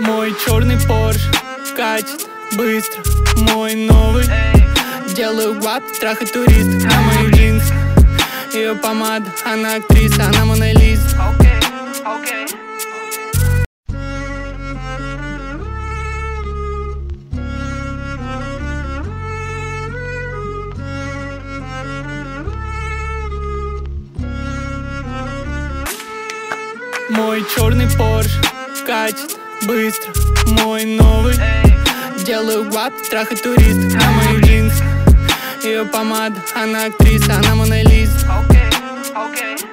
Мой черный Порш катит быстро, мой новый. Делаю гвап, трахать туристов на моих джинсах. Ее помада, она актриса, она Мона Лиза. Мой черный Порш катит быстро, мой новый. Делаю гвап, трахать туристов на моих джинсах. Ее помада, она актриса, она Мона Лиза.